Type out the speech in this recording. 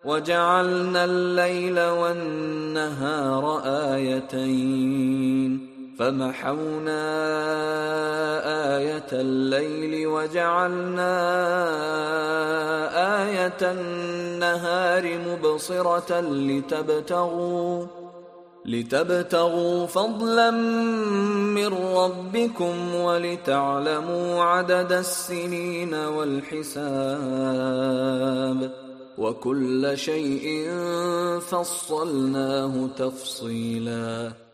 وجعلنا الليل والنهار آيتين فمحونا آية الليل وجعلنا آية النهار مبصرة لتبتغوا فضلا من ربكم ولتعلموا عدد السنين والحساب وكل شيء فصلناه تفصيلا